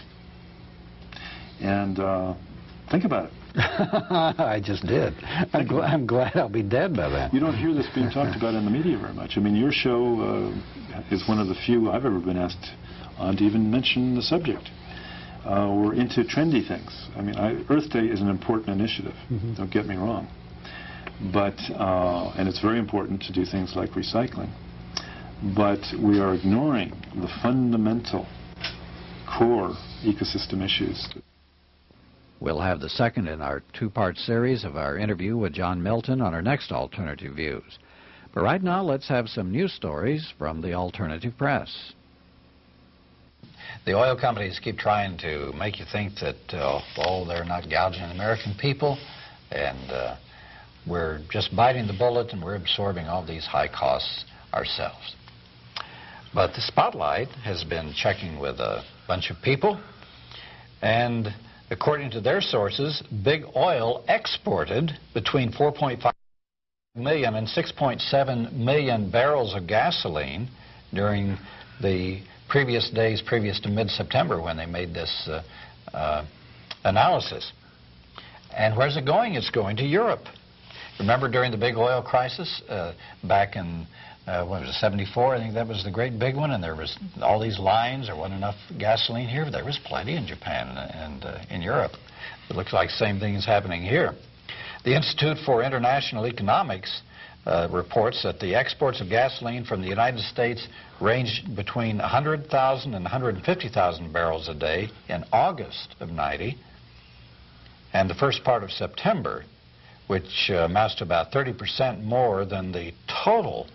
S1: And think about it.
S2: I just did. I'm glad I'll be dead by then.
S1: You don't hear this being talked about in the media very much. I mean, your show is one of the few I've ever been asked on to even mention the subject. We're into trendy things. I mean, Earth Day is an important initiative. Don't get me wrong. But, and it's very important to do things like recycling. But we are ignoring the fundamental core ecosystem issues.
S3: We'll have the second in our two-part series of our interview with John Milton on our next Alternative Views. But right now, let's have some news stories from the alternative press.
S2: The oil companies keep trying to make you think that, they're not gouging the American people, and we're just biting the bullet and we're absorbing all these high costs ourselves. But the Spotlight has been checking with a bunch of people, and according to their sources, big oil exported between 4.5 million and 6.7 million barrels of gasoline during the previous days previous to mid-September when they made this analysis. And where's it going? It's going to Europe. Remember during the big oil crisis back in, what was it, 74? I think that was the great big one, and there was all these lines. There wasn't enough gasoline here. There was plenty in Japan and in Europe. It looks like the same thing is happening here. The Institute for International Economics reports that the exports of gasoline from the United States ranged between 100,000 and 150,000 barrels a day in August of '90, and the first part of September, which amounts to about 30% more than the total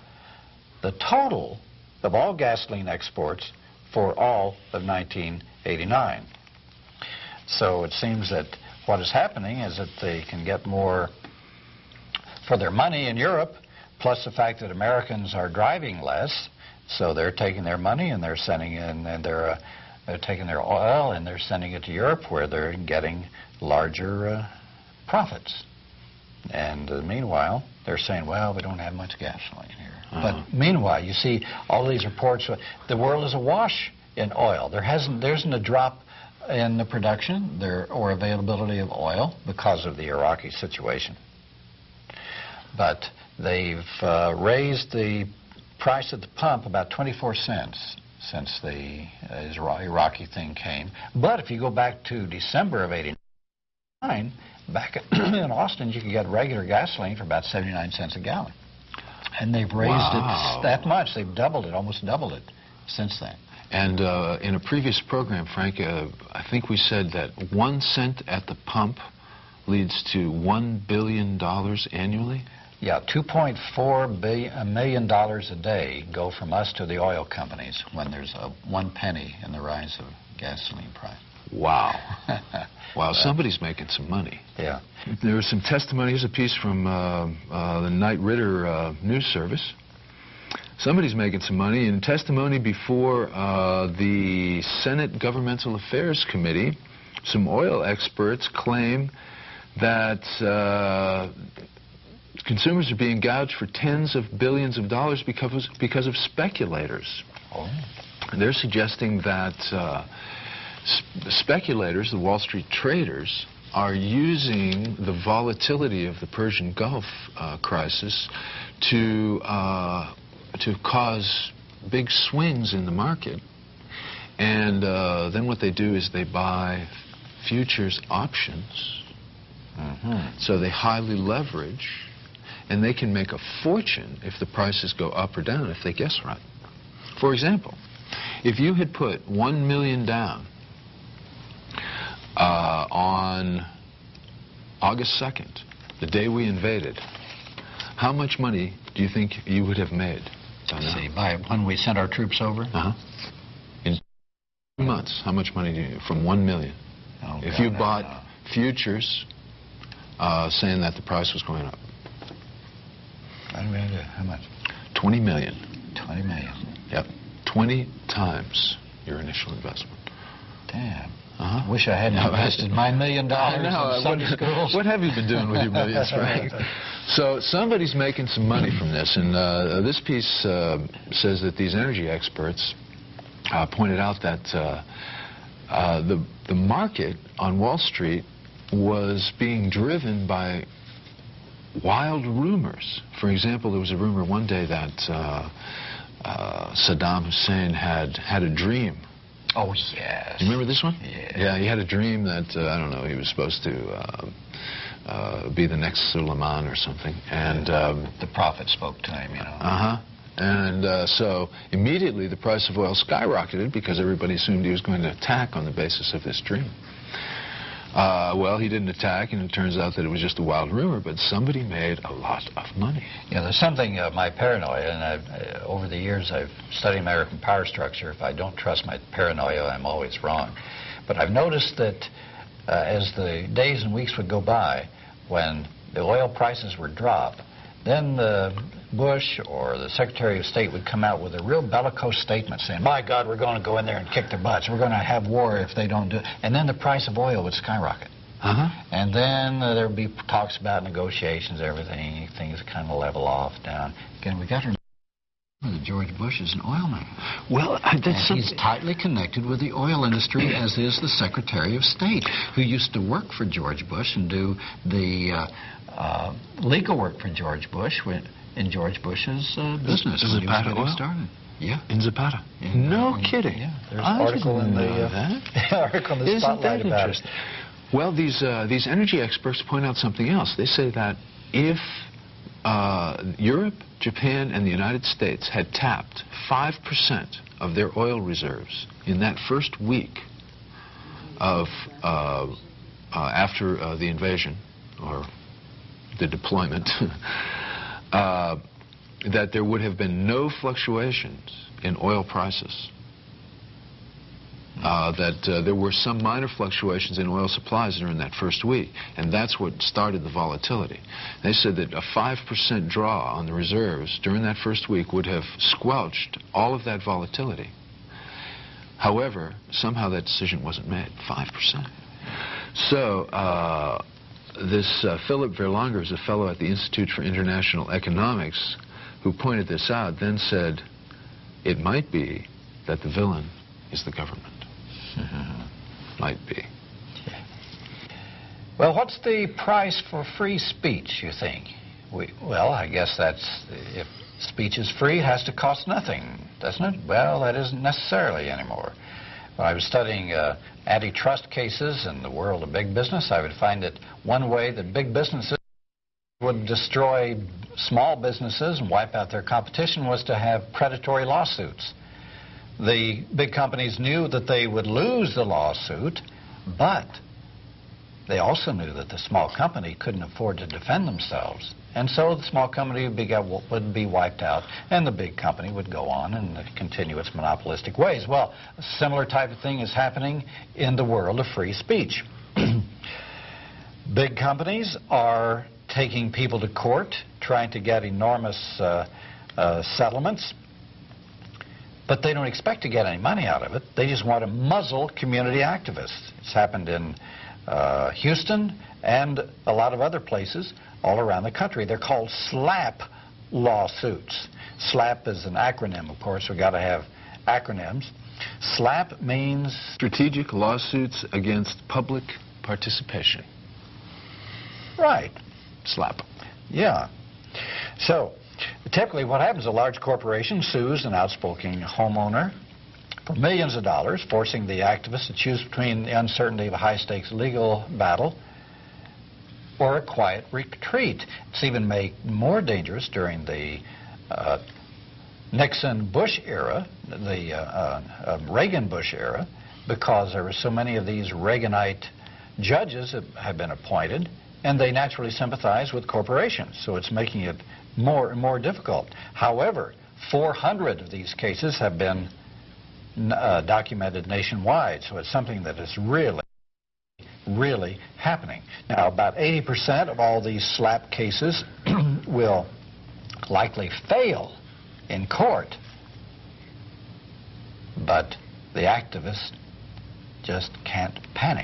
S2: of all gasoline exports for all of 1989. So it seems that what is happening is that they can get more for their money in Europe, plus the fact that Americans are driving less, so they're taking their money and they're sending in, and they're taking their oil and they're sending it to Europe, where they're getting larger profits. And meanwhile, they're saying, well, we don't have much gasoline here. But meanwhile, you see all these reports, the world is awash in oil. There isn't a drop in the production or availability of oil because of the Iraqi situation. But they've raised the price at the pump about 24 cents since the Iraqi thing came. But if you go back to December of '89, back in Austin, you could get regular gasoline for about 79 cents a gallon. And they've raised it that much. They've doubled it, almost doubled it since then.
S5: And in a previous program, Frank, I think we said that 1 cent at the pump leads to $1 billion annually?
S2: Yeah, $2.4 million a day go from us to the oil companies when there's 1 penny in the rise of gasoline price.
S5: Wow. Wow, somebody's making some money.
S2: Yeah.
S5: There was some testimony. Here's a piece from the Knight Ridder News Service. Somebody's making some money. In testimony before the Senate Governmental Affairs Committee, some oil experts claim that consumers are being gouged for tens of billions of dollars because of speculators.
S2: Oh.
S5: They're suggesting that speculators, the Wall Street traders, are using the volatility of the Persian Gulf crisis to cause big swings in the market. And then what they do is they buy futures options. So they highly leverage, and they can make a fortune if the prices go up or down, if they guess right. For example, if you had put $1 million down on August 2nd, the day we invaded, how much money do you think you would have made?
S2: See, when we sent our troops over?
S5: In 2 months, how much money do you, from 1 million?
S2: Oh,
S5: if you bought futures saying that the price was going up.
S2: I don't know, how much?
S5: 20 million.
S2: 20 million.
S5: Yep. 20 times your initial investment.
S2: Damn. I wish I hadn't invested my $1 million in Sunday schools.
S5: What have you been doing with your millions, Frank? So somebody's making some money from this, and this piece says that these energy experts pointed out that the market on Wall Street was being driven by wild rumors. For example, there was a rumor one day that Saddam Hussein had a dream.
S2: Oh, yes.
S5: You remember this one?
S2: Yeah.
S5: Yeah, he had a dream that, I don't know, he was supposed to be the next Suleiman or something. And
S2: the prophet spoke to him, you know.
S5: And so immediately the price of oil skyrocketed because everybody assumed he was going to attack on the basis of this dream. Well, he didn't attack, and it turns out that it was just a wild rumor, but somebody made a lot of money.
S2: Yeah, there's something of my paranoia, and over the years I've studied American power structure. If I don't trust my paranoia, I'm always wrong. But I've noticed that as the days and weeks would go by, when the oil prices would drop, then Bush or the Secretary of State would come out with a real bellicose statement saying, my God, we're going to go in there and kick their butts. We're going to have war if they don't do it. And then the price of oil would skyrocket. And then there would be talks about negotiations, everything, things kind of level off, down. Again, we got to remember that George Bush is an oil man.
S5: Well,
S2: he's tightly connected with the oil industry, as is the Secretary of State, who used to work for George Bush and do the legal work for George Bush in George Bush's business when he was getting started. Yeah.
S5: In Zapata. No kidding.
S2: Yeah. There's an article in the article in the Spotlight about it.
S5: Well, these energy experts point out something else. They say that if Europe, Japan, and the United States had tapped 5% of their oil reserves in that first week of after the invasion or the deployment, that there would have been no fluctuations in oil prices. That there were some minor fluctuations in oil supplies during that first week, and that's what started the volatility. They said that a 5% draw on the reserves during that first week would have squelched all of that volatility. However, somehow that decision wasn't made, 5%. So this Philip Verlanger is a fellow at the Institute for International Economics who pointed this out, then said, it might be that the villain is the government. Might be.
S2: Well, what's the price for free speech, you think? Well, I guess that's, if speech is free, it has to cost nothing, doesn't it? Well, that isn't necessarily anymore. When I was studying antitrust cases in the world of big business, I would find that one way that big businesses would destroy small businesses and wipe out their competition was to have predatory lawsuits. The big companies knew that they would lose the lawsuit, but they also knew that the small company couldn't afford to defend themselves. And so the small company would be wiped out, and the big company would go on and continue its monopolistic ways. Well, a similar type of thing is happening in the world of free speech. Big companies are taking people to court, trying to get enormous settlements, but they don't expect to get any money out of it. They just want to muzzle community activists. It's happened in Houston and a lot of other places all around the country. They're called SLAPP lawsuits. SLAPP is an acronym, of course. We've got to have acronyms. SLAPP means
S5: Strategic Lawsuits Against Public Participation.
S2: Right.
S5: SLAPP.
S2: Yeah. So, typically what happens, a large corporation sues an outspoken homeowner for millions of dollars, forcing the activist to choose between the uncertainty of a high-stakes legal battle or a quiet retreat. It's even made more dangerous during the Nixon-Bush era, the Reagan-Bush era, because there were so many of these Reaganite judges that have been appointed, and they naturally sympathize with corporations, so it's making it more and more difficult. However, 400 of these cases have been documented nationwide, so it's something that is really happening. Now, about 80% of all these SLAPP cases will likely fail in court, but the activists just can't panic.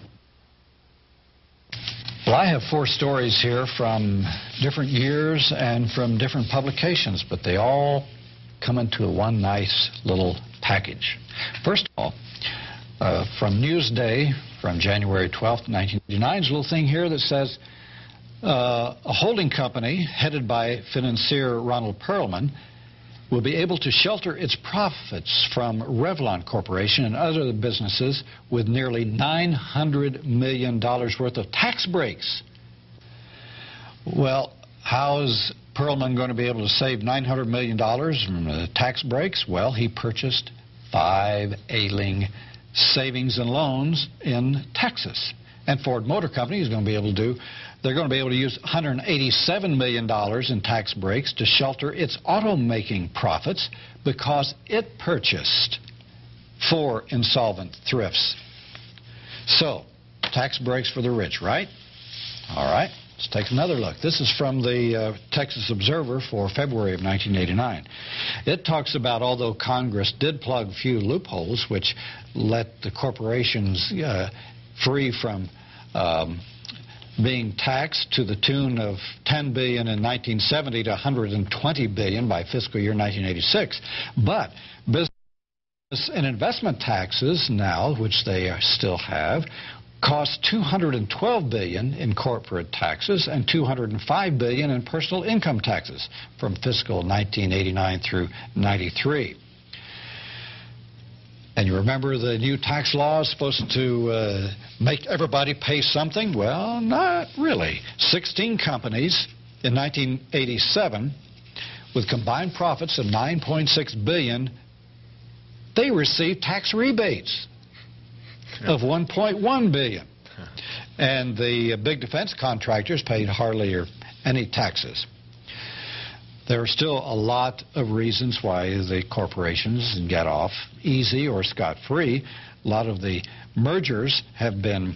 S2: Well, I have 4 stories here from different years and from different publications, but they all come into one nice little package. First of all, from Newsday from January 12th, 1989, there's a little thing here that says a holding company headed by financier Ronald Perelman will be able to shelter its profits from Revlon Corporation and other businesses with nearly $900 million worth of tax breaks. Well, how's Perelman going to be able to save $900 million from the tax breaks? Well, he purchased 5 ailing savings and loans in Texas. And Ford Motor Company is going to be able to they're going to be able to use $187 million in tax breaks to shelter its automaking profits because it purchased 4 insolvent thrifts. So, tax breaks for the rich, right? All right, let's take another look. This is from the Texas Observer for February of 1989. It talks about, although Congress did plug a few loopholes which let the corporations free from being taxed to the tune of $10 billion in 1970 to $120 billion by fiscal year 1986. But business and investment taxes now, which they still have, cost $212 billion in corporate taxes and $205 billion in personal income taxes from fiscal 1989 through 93. And you remember the new tax law is supposed to make everybody pay something? Well, not really. 16 companies in 1987 with combined profits of $9.6 billion, they received tax rebates of $1.1 billion. And the big defense contractors paid hardly any taxes. There are still a lot of reasons why the corporations get off easy or scot-free. A lot of the mergers have been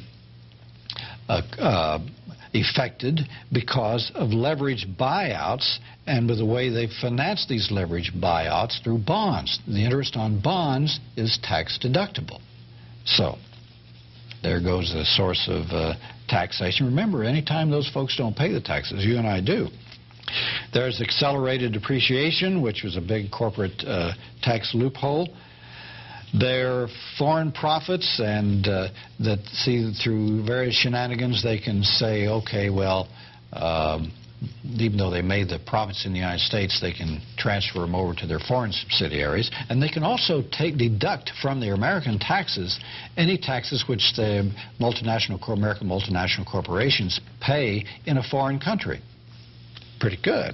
S2: effected because of leveraged buyouts and with the way they finance these leveraged buyouts through bonds. The interest on bonds is tax deductible. So there goes a source of taxation. Remember, anytime those folks don't pay the taxes, you and I do. There's accelerated depreciation, which was a big corporate tax loophole. There are foreign profits, and that see through various shenanigans they can say, okay, well, even though they made the profits in the United States, they can transfer them over to their foreign subsidiaries. And they can also deduct from their American taxes any taxes which the American multinational corporations pay in a foreign country. Pretty good.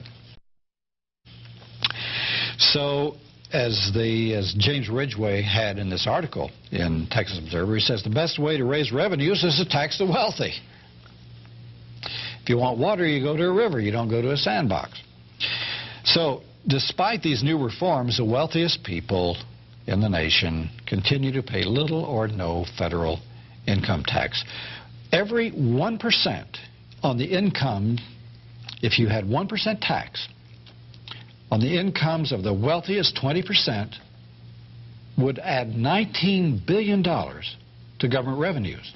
S2: So, as James Ridgway had in this article in Texas Observer, he says the best way to raise revenues is to tax the wealthy. If you want water, you go to a river. You don't go to a sandbox. So, despite these new reforms, the wealthiest people in the nation continue to pay little or no federal income tax. Every 1% on the income, if you had 1% tax on the incomes of the wealthiest 20%, would add $19 billion to government revenues.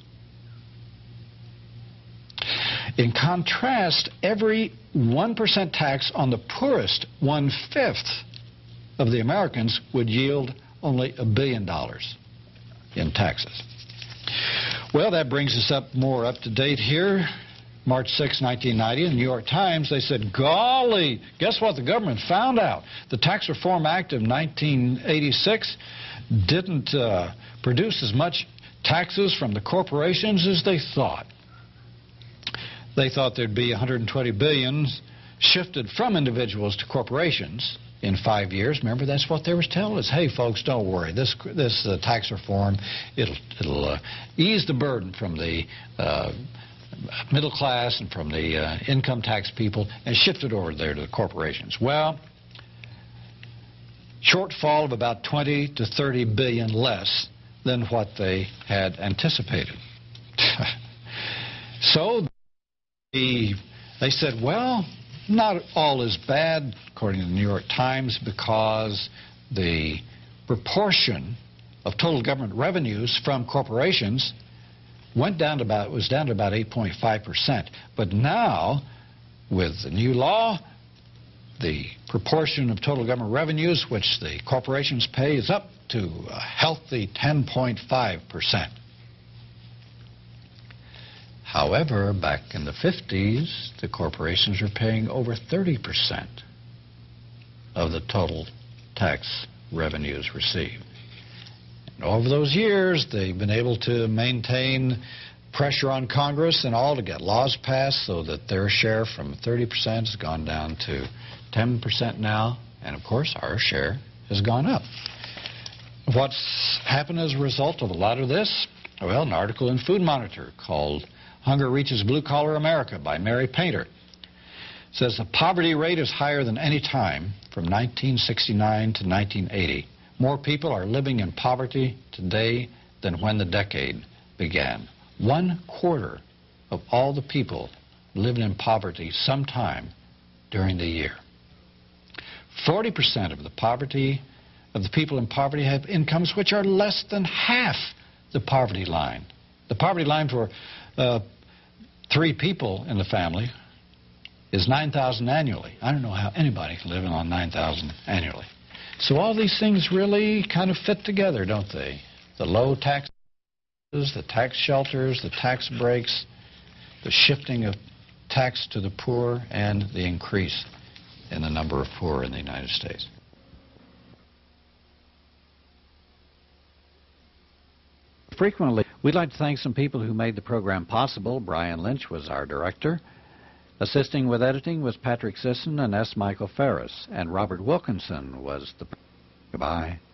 S2: In contrast, every 1% tax on the poorest 1/5 of the Americans would yield only $1 billion in taxes. Well, that brings us up more up to date here. March 6, 1990, in the New York Times, they said, golly, guess what the government found out? The Tax Reform Act of 1986 didn't produce as much taxes from the corporations as they thought. They thought there'd be $120 billion shifted from individuals to corporations in 5 years. Remember, that's what they were telling us. Hey, folks, don't worry. This tax reform, it'll ease the burden from the middle class and from the income tax people and shift it over there to the corporations. Well, shortfall of about 20 to 30 billion less than what they had anticipated. So they said, well, not all is bad, according to the New York Times, because the proportion of total government revenues from corporations was down to about 8.5%. But now, with the new law, the proportion of total government revenues which the corporations pay is up to a healthy 10.5%. However, back in the 50s, the corporations were paying over 30% of the total tax revenues received. And over those years, they've been able to maintain pressure on Congress and all to get laws passed so that their share from 30% has gone down to 10% now. And, of course, our share has gone up. What's happened as a result of a lot of this? Well, an article in Food Monitor called Hunger Reaches Blue-Collar America by Mary Painter says the poverty rate is higher than any time from 1969 to 1980. More people are living in poverty today than when the decade began. 1/4 of all the people living in poverty sometime during the year. 40% of the people in poverty have incomes which are less than half the poverty line. The poverty line for 3 people in the family is $9,000 annually. I don't know how anybody can live on $9,000 annually. So all these things really kind of fit together, don't they? The low taxes, the tax shelters, the tax breaks, the shifting of tax to the poor, and the increase in the number of poor in the United States.
S3: Frequently, we'd like to thank some people who made the program possible. Brian Lynch was our director. Assisting with editing was Patrick Sisson and S. Michael Ferris. And Robert Wilkinson was the... Goodbye.